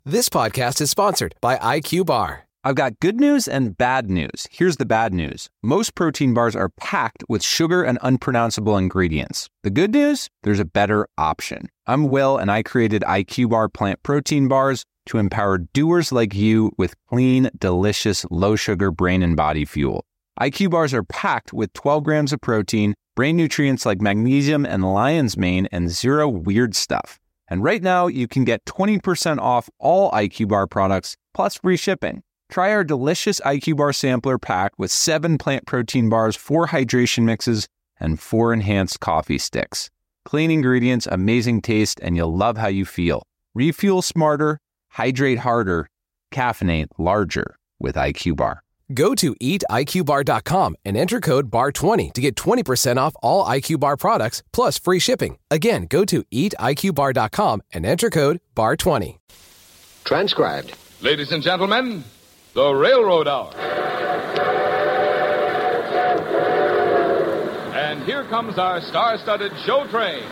This podcast is sponsored by IQ Bar. I've got good news and bad news. Here's the bad news. Most protein bars are packed with sugar and unpronounceable ingredients. The good news? There's a better option. I'm Will, and I created IQ Bar plant protein bars to empower doers like you with clean, delicious, low-sugar brain and body fuel. IQ Bars are packed with 12 grams of protein, brain nutrients like magnesium and lion's mane, and zero weird stuff. And right now, you can get 20% off all IQ Bar products, plus free shipping. Try our delicious IQ Bar sampler pack with 7 plant protein bars, 4 hydration mixes, and 4 enhanced coffee sticks. Clean ingredients, amazing taste, and you'll love how you feel. Refuel smarter, hydrate harder, caffeinate larger with IQ Bar. Go to eatiqbar.com and enter code BAR20 to get 20% off all IQ Bar products plus free shipping. Again, go to eatiqbar.com and enter code BAR20. Transcribed. Ladies and gentlemen, the Railroad Hour. And here comes our star-studded show train.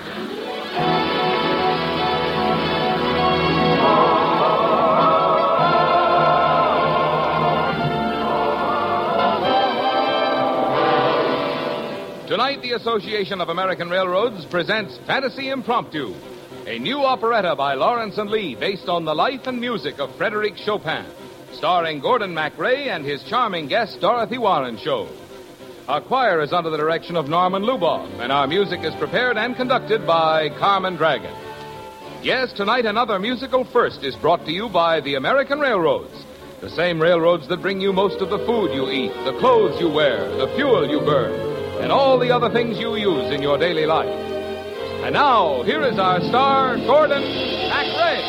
Tonight, the Association of American Railroads presents Fantasy Impromptu, a new operetta by Lawrence and Lee based on the life and music of Frédéric Chopin, starring Gordon MacRae and his charming guest, Dorothy Warren Show. Our choir is under the direction of Norman Luboff, and our music is prepared and conducted by Carmen Dragon. Yes, tonight another musical first is brought to you by the American Railroads, the same railroads that bring you most of the food you eat, the clothes you wear, the fuel you burn, and all the other things you use in your daily life. And now, here is our star, Gordon MacRae.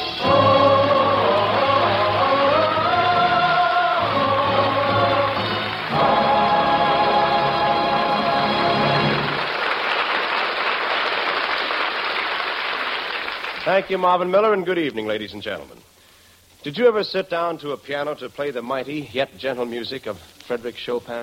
Thank you, Marvin Miller, and good evening, ladies and gentlemen. Did you ever sit down to a piano to play the mighty yet gentle music of Frédéric Chopin?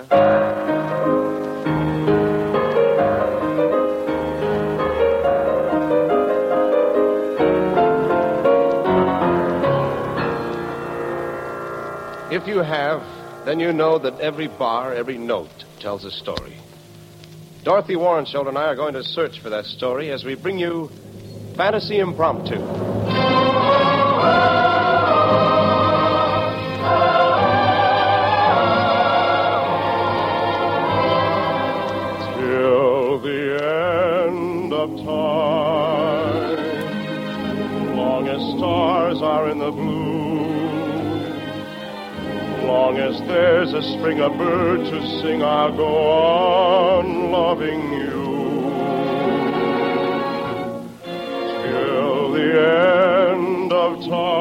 If you have, then you know that every bar, every note tells a story. Dorothy Warrensholt and I are going to search for that story as we bring you Fantasy Impromptu. Till the end of time, long as stars are in the blue, long as there's a string of birds to sing, I'll go on loving you. Till the end of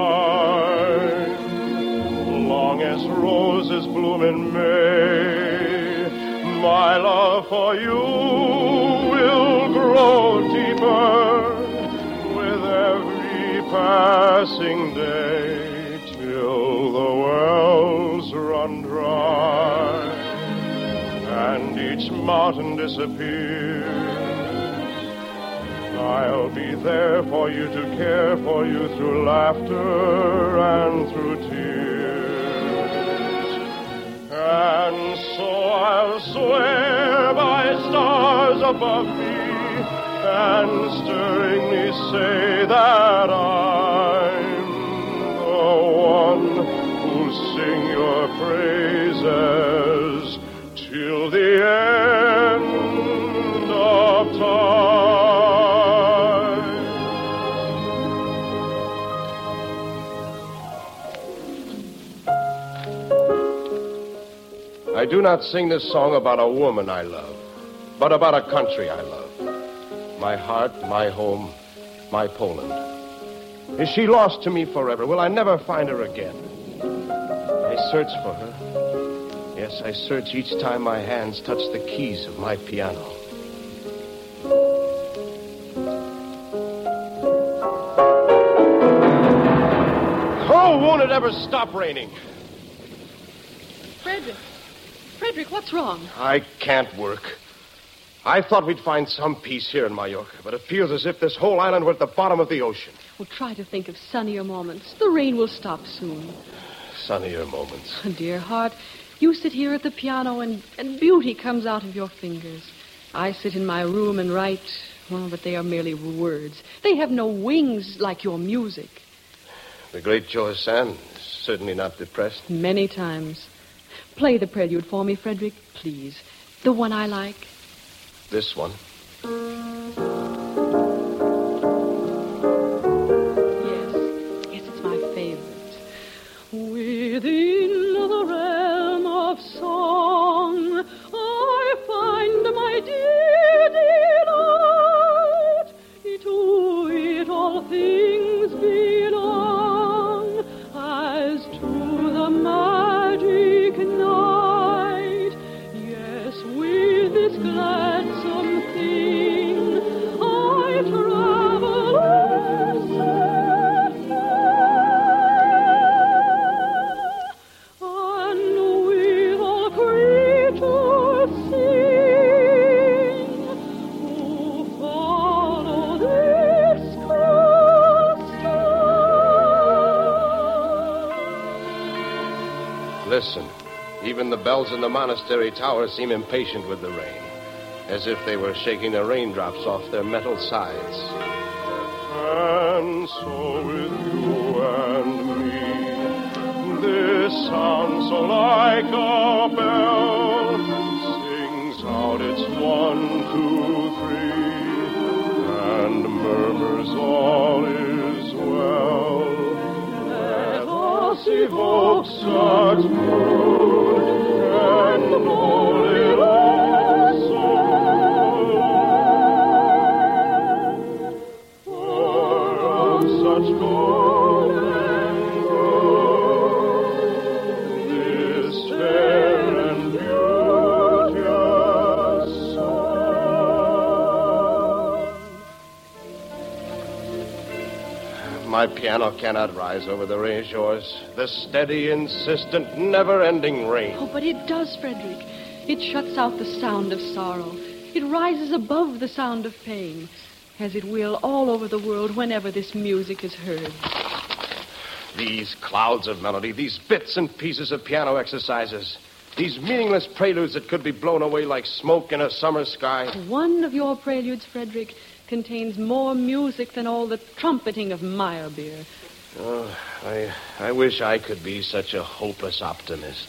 time, long as roses bloom in May, my love for you will grow deeper with every passing day, till the wells run dry and each mountain disappears. I'll be there for you, to care for you through laughter and through tears. And so I'll swear by stars above me and stirringly say that I'm the one who'll sing your praises till the end of time. I do not sing this song about a woman I love, but about a country I love. My heart, my home, my Poland. Is she lost to me forever? Will I never find her again? I search for her. Yes, I search each time my hands touch the keys of my piano. Oh, won't it ever stop raining? Frederick, what's wrong? I can't work. I thought we'd find some peace here in Mallorca, but it feels as if this whole island were at the bottom of the ocean. Well, try to think of sunnier moments. The rain will stop soon. Sunnier moments. Dear heart, you sit here at the piano and beauty comes out of your fingers. I sit in my room and write, but they are merely words. They have no wings like your music. The great George Sand is certainly not depressed. Many times. Play the prelude for me, Frederick, please. The one I like. This one. Yes, it's my favorite. Within the realm of song, I find my dear delight. To it all things belong, as to the magic night. Yes, with this gladsome thing, I travel and with all creatures sing, who follow this custom. Listen. Even the bells in the monastery tower seem impatient with the rain, as if they were shaking the raindrops off their metal sides. And so with you and me, this sound so like a bell sings out its 1, 2, 3, and murmurs all is well. Let us evoke such mood and holy such golden growth, this fair and beauteous song. My piano cannot rise over the rain, George. The steady, insistent, never-ending rain. Oh, but it does, Frederick. It shuts out the sound of sorrow. It rises above the sound of pain, as it will all over the world whenever this music is heard. These clouds of melody, these bits and pieces of piano exercises, these meaningless preludes that could be blown away like smoke in a summer sky. One of your preludes, Frederick, contains more music than all the trumpeting of Meyerbeer. Oh, I wish I could be such a hopeless optimist.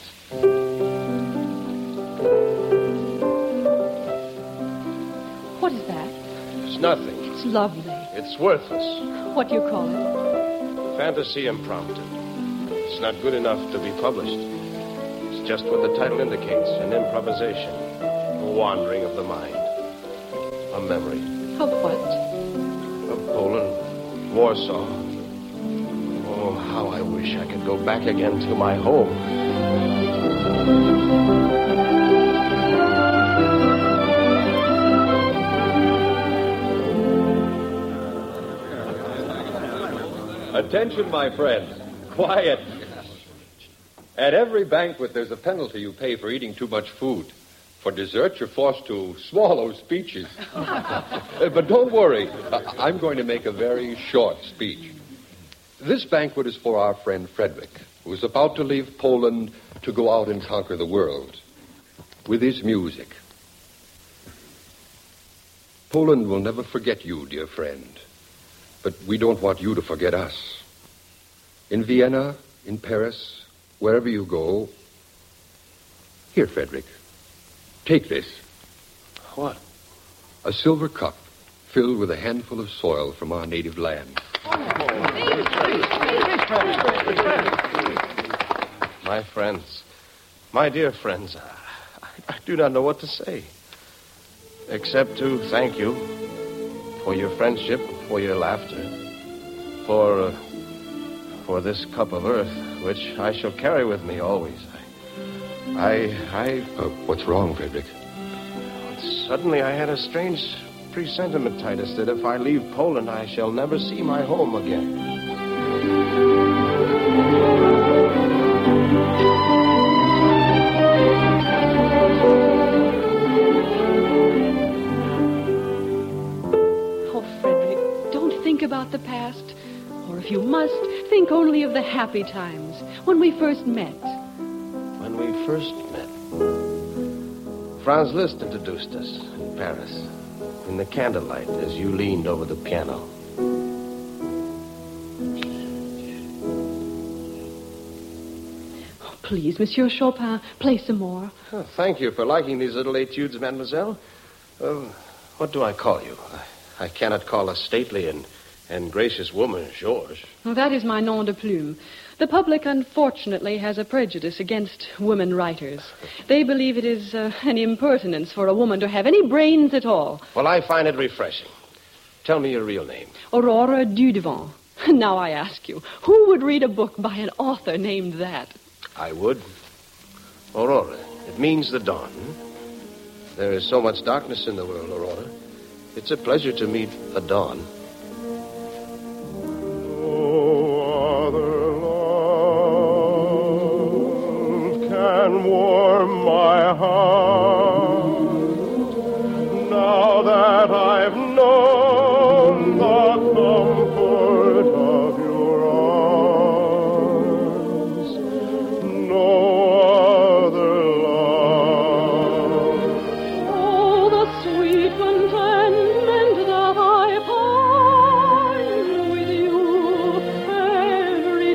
What is that? It's nothing. It's lovely. It's worthless. What do you call it? Fantasy impromptu. It's not good enough to be published. It's just what the title indicates, an improvisation, a wandering of the mind, a memory. Of what? Of Poland, Warsaw. Oh, how I wish I could go back again to my home. Attention, my friends. Quiet. At every banquet, there's a penalty you pay for eating too much food. For dessert, you're forced to swallow speeches. But don't worry. I'm going to make a very short speech. This banquet is for our friend Frederick, who is about to leave Poland to go out and conquer the world with his music. Poland will never forget you, dear friend. But we don't want you to forget us. In Vienna, in Paris, wherever you go. Here, Frederick. Take this. What? A silver cup filled with a handful of soil from our native land. My friends, my dear friends, I do not know what to say, except to thank you for your friendship, for your laughter, for this cup of earth, which I shall carry with me always. What's wrong, Frederick? Suddenly I had a strange presentiment, Titus, that if I leave Poland, I shall never see my home again. Oh, Frederick, don't think about the past. think only of the happy times when we first met. When we first met. Franz Liszt introduced us in Paris, in the candlelight, as you leaned over the piano. Oh, please, Monsieur Chopin, play some more. Oh, thank you for liking these little etudes, mademoiselle. What do I call you? I cannot call a stately and gracious woman Georges. Oh, that is my nom de plume. The public, unfortunately, has a prejudice against women writers. They believe it is an impertinence for a woman to have any brains at all. Well, I find it refreshing. Tell me your real name. Aurora Dudevant. Now I ask you, who would read a book by an author named that? I would. Aurora. It means the dawn. There is so much darkness in the world, Aurora. It's a pleasure to meet a dawn. And warm my heart now that I've known the comfort of your arms. No other love. Oh, the sweet contentment that I find with you every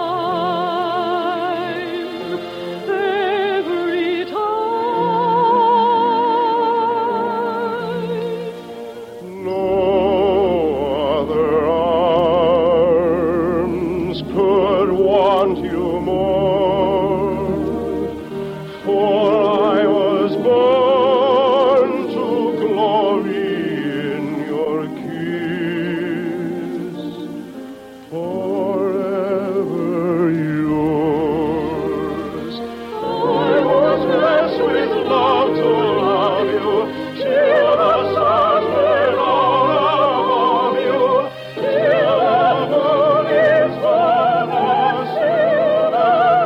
time. No other arms could want you more, for I was born to glory in your kiss, forever yours. I was blessed with love to love you, till the stars were all above you, till the moon is but a silver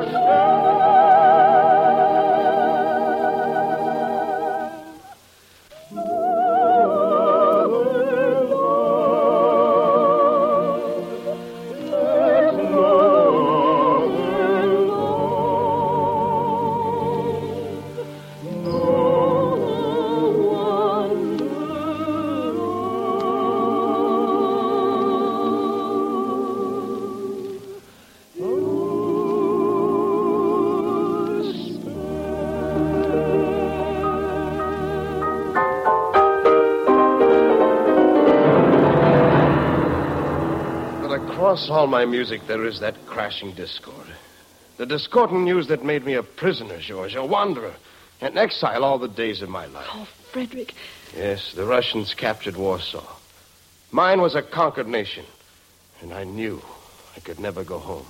Across all my music, there is that crashing discord. The discordant news that made me a prisoner, George, a wanderer, an exile all the days of my life. Oh, Frederick. Yes, the Russians captured Warsaw. Mine was a conquered nation, and I knew I could never go home.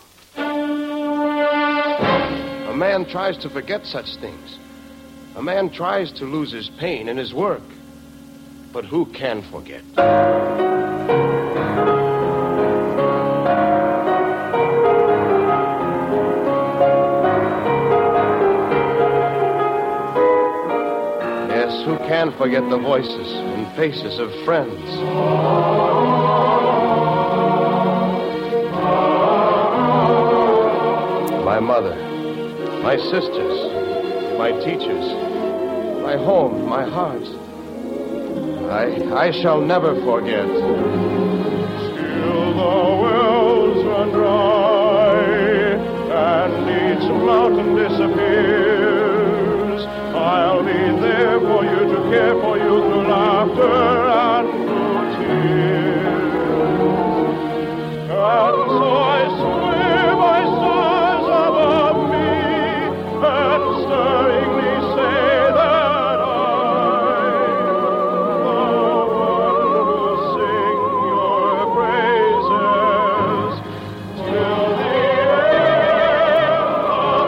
A man tries to forget such things. A man tries to lose his pain in his work. But who can forget? Who can forget the voices and faces of friends? My mother, my sisters, my teachers, my home, my heart. I shall never forget. Still the wells run dry, and each mountain disappears. I'll be there for you, to care for you through laughter and through tears. And so I swear by stars above me, and stirringly say that I, the one who sing your praises till the end of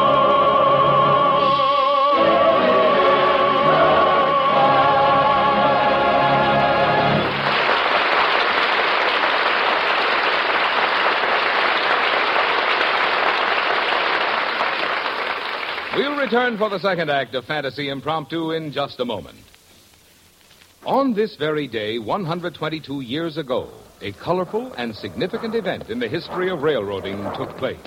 We'll return for the second act of Fantasy Impromptu in just a moment. On this very day, 122 years ago, a colorful and significant event in the history of railroading took place.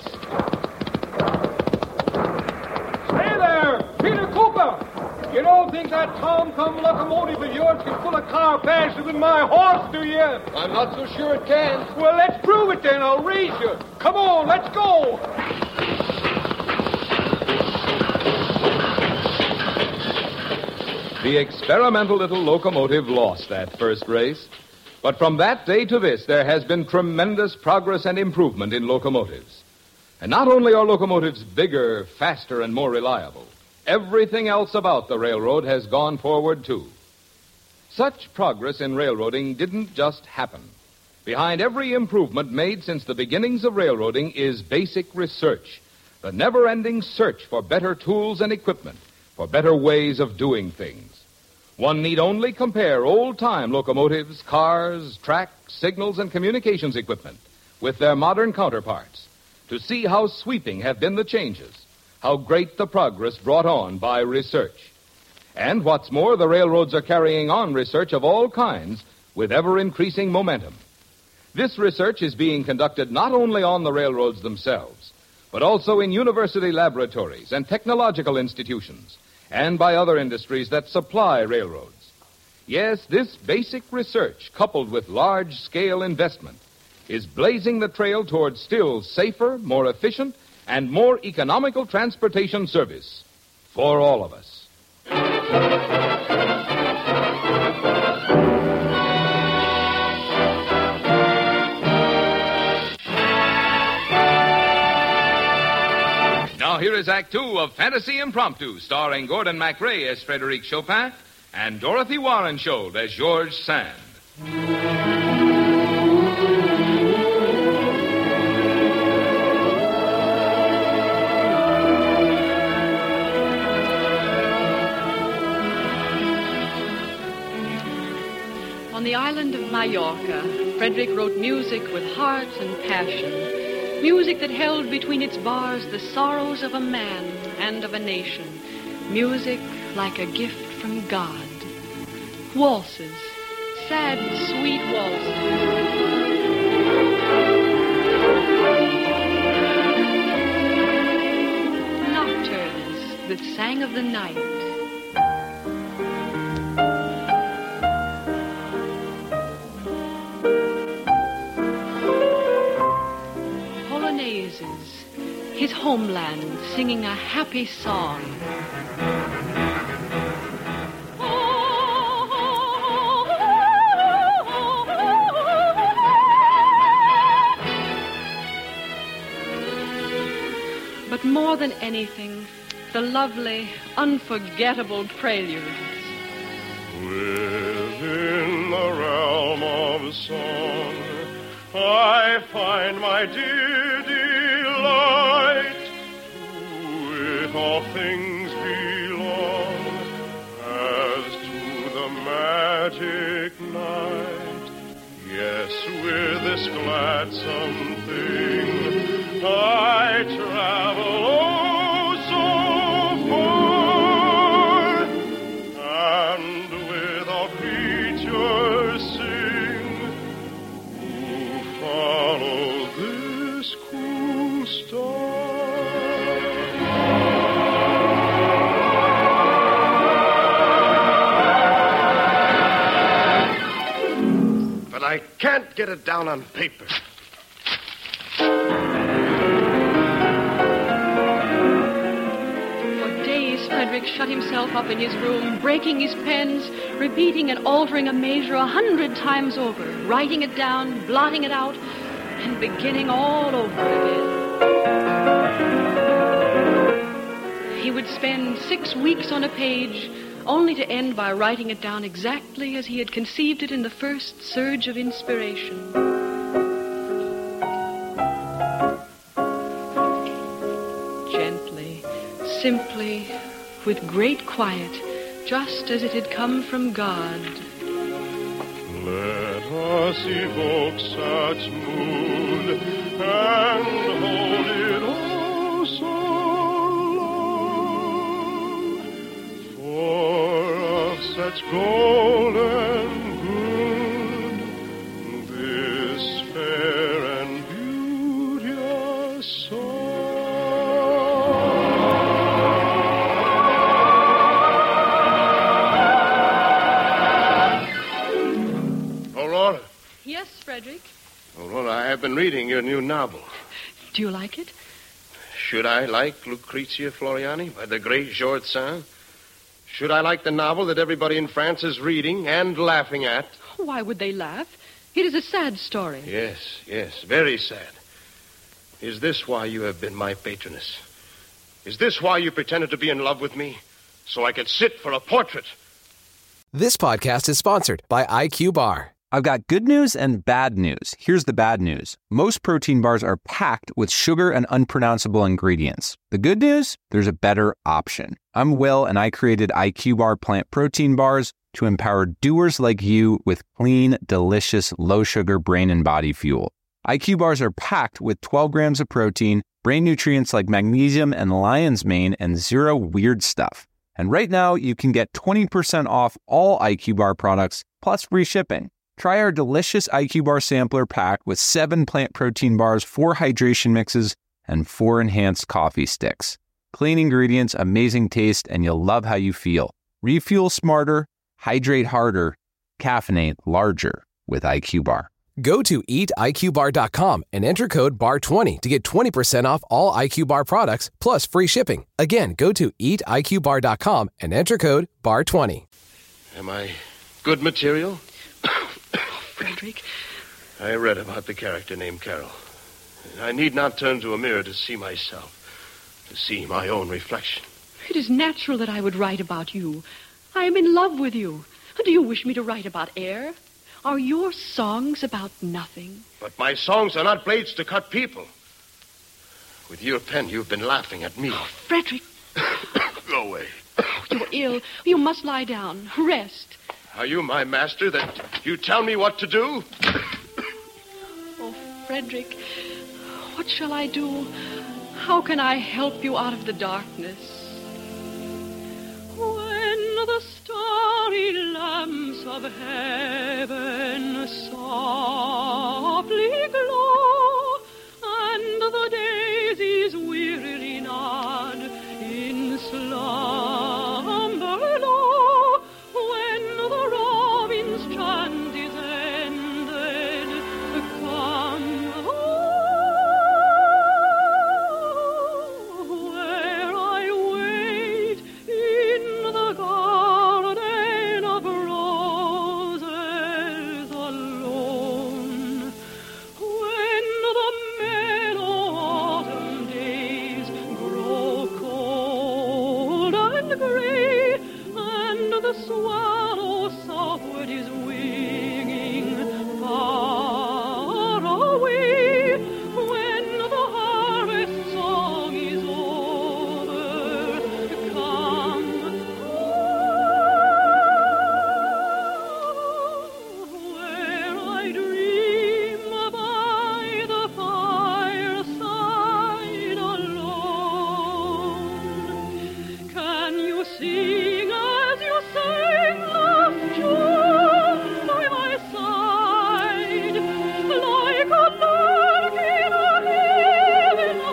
Hey there, Peter Cooper! You don't think that Tom-Come locomotive of yours can pull a car faster than my horse, do you? I'm not so sure it can. Well, let's prove it then. I'll race you. Come on, let's go. The experimental little locomotive lost that first race. But from that day to this, there has been tremendous progress and improvement in locomotives. And not only are locomotives bigger, faster, and more reliable, everything else about the railroad has gone forward, too. Such progress in railroading didn't just happen. Behind every improvement made since the beginnings of railroading is basic research, the never-ending search for better tools and equipment, for better ways of doing things. One need only compare old-time locomotives, cars, tracks, signals, and communications equipment with their modern counterparts to see how sweeping have been the changes, how great the progress brought on by research. And what's more, the railroads are carrying on research of all kinds with ever-increasing momentum. This research is being conducted not only on the railroads themselves, but also in university laboratories and technological institutions, and by other industries that supply railroads. Yes, this basic research, coupled with large-scale investment, is blazing the trail toward still safer, more efficient, and more economical transportation service for all of us. Now here is Act Two of Fantasy Impromptu, starring Gordon MacRae as Frédéric Chopin and Dorothy Warrenshold as Georges Sand. On the island of Mallorca, Frederick wrote music with heart and passion. Music that held between its bars the sorrows of a man and of a nation. Music like a gift from God. Waltzes. Sad, sweet waltzes. Nocturnes that sang of the night. His homeland singing a happy song. But more than anything, the lovely, unforgettable preludes. Within the realm of song, I find my dear delight. To it all things belong, as to the magic night. Yes, with this gladsome thing, I travel oh so far, and with all creatures sing, who follow this cool star. But I can't get it down on paper. Frederick shut himself up in his room, breaking his pens, repeating and altering a measure 100 times over, writing it down, blotting it out, and beginning all over again. He would spend 6 weeks on a page, only to end by writing it down exactly as he had conceived it in the first surge of inspiration. Gently, simply, with great quiet, just as it had come from God. Let us evoke such mood and hold it oh so long, for of such golden good reading your new novel. Do you like it? Should I like Lucrezia Floriani by the great Georges Sand? Should I like the novel that everybody in France is reading and laughing at? Why would they laugh? It is a sad story. Yes, very sad. Is this why you have been my patroness? Is this why you pretended to be in love with me? So I could sit for a portrait? This podcast is sponsored by IQ Bar. I've got good news and bad news. Here's the bad news. Most protein bars are packed with sugar and unpronounceable ingredients. The good news? There's a better option. I'm Will, and I created IQ Bar plant protein bars to empower doers like you with clean, delicious, low-sugar brain and body fuel. IQ Bars are packed with 12 grams of protein, brain nutrients like magnesium and lion's mane, and zero weird stuff. And right now, you can get 20% off all IQ Bar products, plus free shipping. Try our delicious IQ Bar sampler pack with 7 plant protein bars, 4 hydration mixes, and 4 enhanced coffee sticks. Clean ingredients, amazing taste, and you'll love how you feel. Refuel smarter, hydrate harder, caffeinate larger with IQ Bar. Go to eatiqbar.com and enter code BAR20 to get 20% off all IQ Bar products, plus free shipping. Again, go to eatiqbar.com and enter code BAR20. Am I good material? Frederick. I read about the character named Carol. I need not turn to a mirror to see myself, to see my own reflection. It is natural that I would write about you. I am in love with you. Do you wish me to write about air? Are your songs about nothing? But my songs are not blades to cut people. With your pen, you've been laughing at me. Oh, Frederick. Go away. You're ill. You must lie down. Rest. Are you my master that you tell me what to do? Oh, Frederick, what shall I do? How can I help you out of the darkness? When the starry lamps of heaven softly glow, and the daisies wearily nod in slumber low, when the robin's chant is ended, come, where I wait in the garden of roses alone, when the mellow autumn days grow cold and gray, and the swallow southward is winging far away, when the harvest song is over, come, where I dream by the fireside alone. Can you sing as you sang last June by my side, like a lark in a heaven of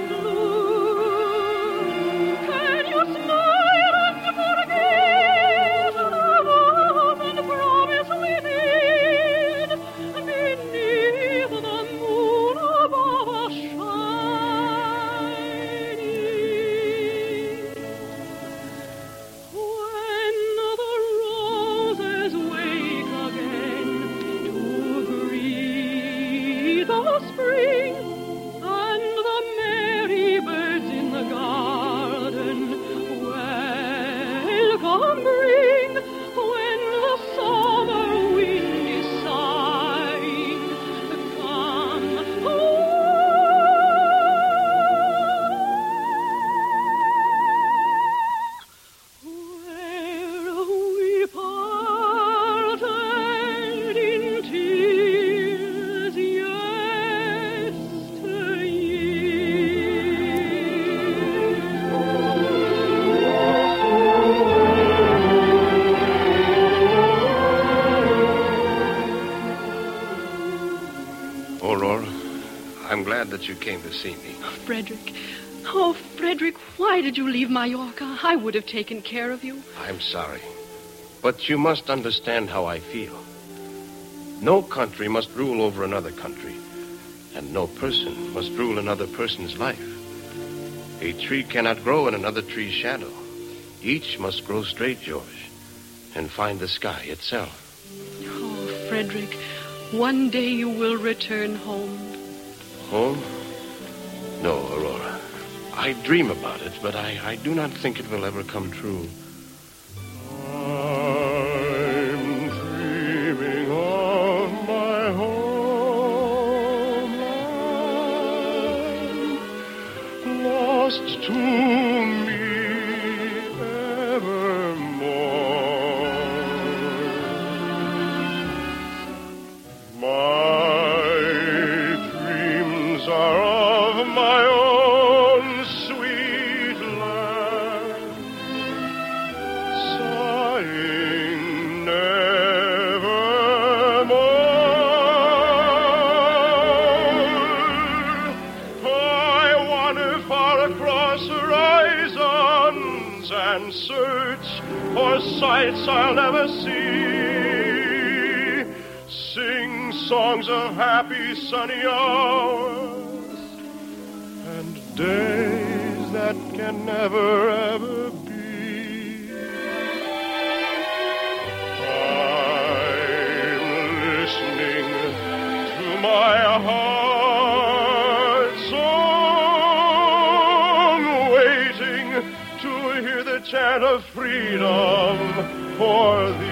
blue? Can you smile and forget the love and promise we made beneath the moon above us shining? When the roses wake again to greet the spring, and the merry birds in the garden welcome bring, when the summer wind is sighing, come, where we parted in tears yesteryear. Aurora, I'm glad that you came to see me. Frederick. Oh, Frederick, why did you leave Mallorca? I would have taken care of you. I'm sorry. But you must understand how I feel. No country must rule over another country. And no person must rule another person's life. A tree cannot grow in another tree's shadow. Each must grow straight, George, and find the sky itself. Oh, Frederick, one day you will return home. Home? No, Aurora. I dream about it, but I do not think it will ever come true. I'm dreaming of my homeland, lost to me evermore. My dreams are of my own sweet land, sighing nevermore. I wander far across horizons and search for sights I'll never see. Sing songs of happy sunny hours and days that can never ever be. I'm listening to my heart's song, waiting to hear the chant of freedom for thee.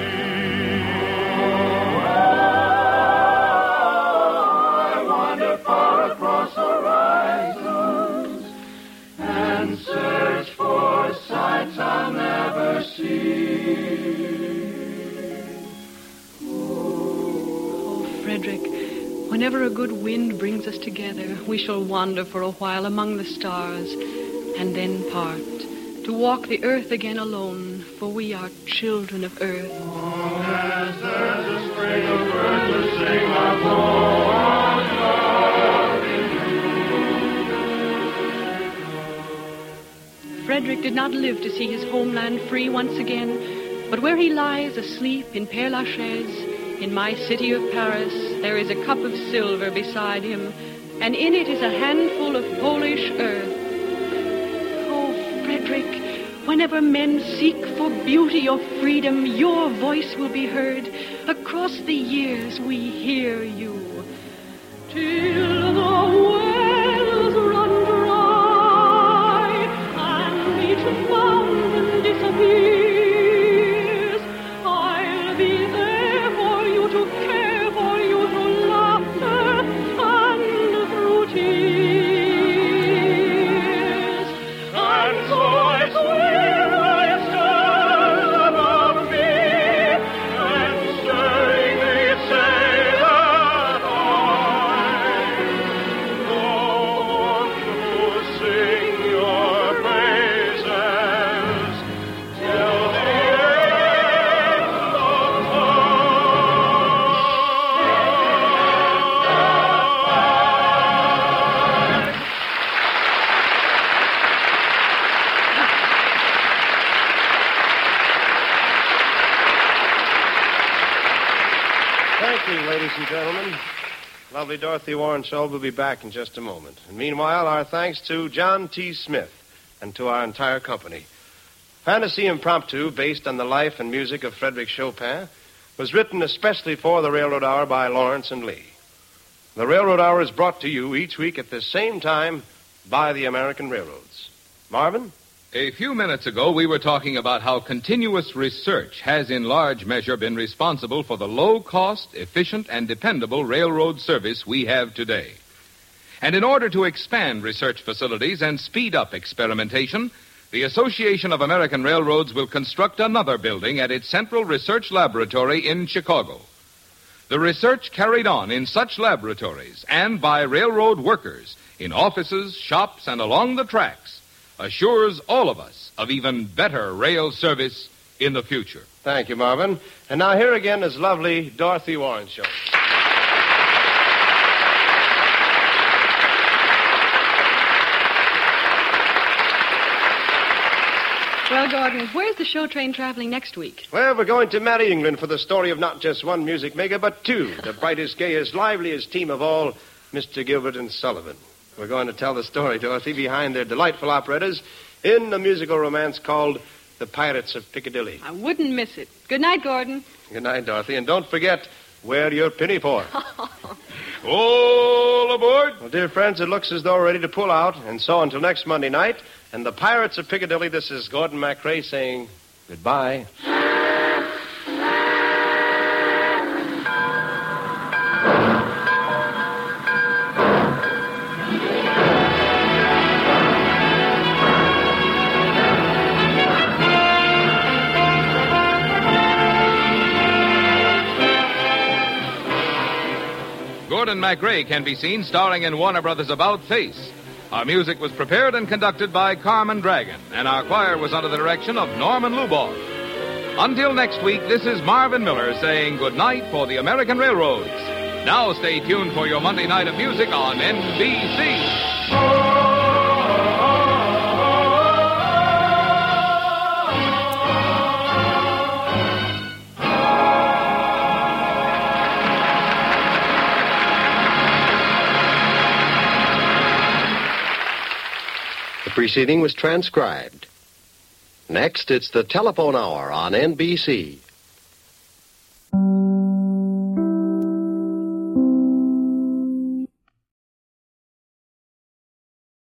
I wander far across horizons and search for sights I'll never see. Oh, Frederick, whenever a good wind brings us together, we shall wander for a while among the stars and then part, to walk the earth again alone, for we are children of earth. As there's a spring of birds to sing our love in you. Frederick did not live to see his homeland free once again, but where he lies asleep in Père Lachaise, in my city of Paris, there is a cup of silver beside him, and in it is a handful of Polish earth. Oh, Frederick, whenever men seek for beauty or freedom, your voice will be heard. Across the years we hear you. Till the wells run dry and each fountain disappears, I'll be there for you to care for you through laughter and through tears. And so I swear by stars above me, and stirring they say that I'm the one who sing your praises till the end of time. Thank you, ladies and gentlemen. Lovely Dorothy Warren Scholl will be back in just a moment. And meanwhile, our thanks to John T. Smith and to our entire company. Fantasy Impromptu, based on the life and music of Frederick Chopin, was written especially for the Railroad Hour by Lawrence and Lee. The Railroad Hour is brought to you each week at the same time by the American Railroads. Marvin? A few minutes ago, we were talking about how continuous research has in large measure been responsible for the low-cost, efficient, and dependable railroad service we have today. And in order to expand research facilities and speed up experimentation, the Association of American Railroads will construct another building at its Central Research Laboratory in Chicago. The research carried on in such laboratories and by railroad workers in offices, shops, and along the tracks assures all of us of even better rail service in the future. Thank you, Marvin. And now here again is lovely Dorothy Warren Scholl. Well, Gordon, where's the show train traveling next week? Well, we're going to Merry England for the story of not just one music maker, but two. The brightest, gayest, liveliest team of all, Mr. Gilbert and Sullivan. We're going to tell the story, Dorothy, behind their delightful operettas in a musical romance called The Pirates of Piccadilly. I wouldn't miss it. Good night, Gordon. Good night, Dorothy. And don't forget, wear your pinafore. All aboard. Well, dear friends, it looks as though we're ready to pull out. And so until next Monday night, and The Pirates of Piccadilly, this is Gordon MacRae saying goodbye. Gordon MacRae can be seen starring in Warner Brothers' About Face. Our music was prepared and conducted by Carmen Dragon, and our choir was under the direction of Norman Luboff. Until next week, this is Marvin Miller saying good night for the American Railroads. Now stay tuned for your Monday night of music on NBC. The preceding was transcribed. Next, it's the Telephone Hour on NBC.